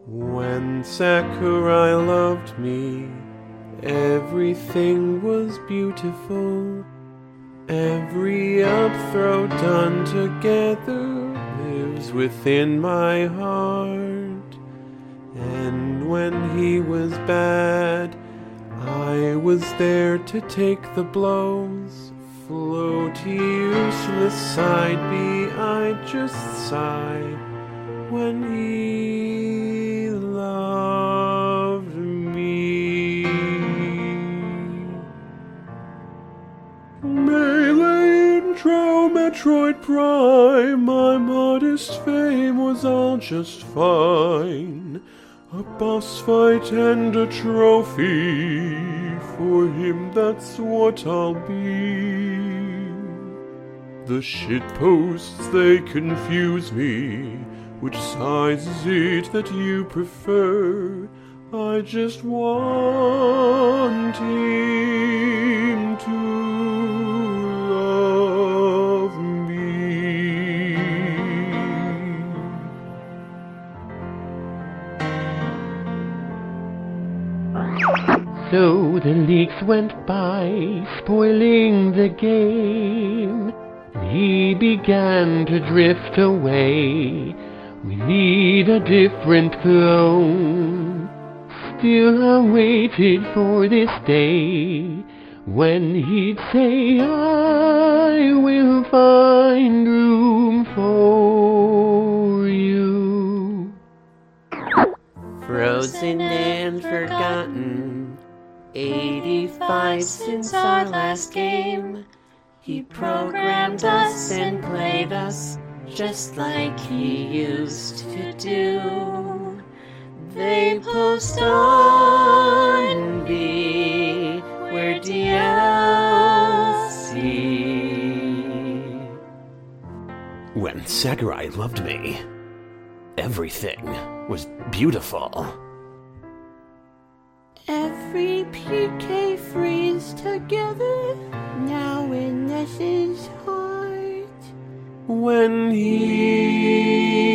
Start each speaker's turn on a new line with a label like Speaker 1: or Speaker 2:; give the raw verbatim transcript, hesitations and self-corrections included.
Speaker 1: When Sakurai loved me, everything was beautiful. Every upthrow done together lives within my heart. And when he was bad, I was there to take the blows. Floaty, useless side B, I just sighed when he loved me. Melee intro, Metroid Prime, my modest fame was all just fine. A boss fight and a trophy, for him that's what I'll be. The shitposts, they confuse me. Which size is it that you prefer? I just want him to love me.
Speaker 2: So the leaks went by, spoiling the game. He began to drift away. We need a different throne. Still I waited for this day, when he'd say, I will find room for you.
Speaker 3: Frozen and forgotten, eighty-five since our last game. He programmed us and played us just like he used to do. They post on B, we're D L C.
Speaker 1: When Sakurai loved me, everything was beautiful.
Speaker 4: Every P K freeze together, now in Ness's heart.
Speaker 1: When he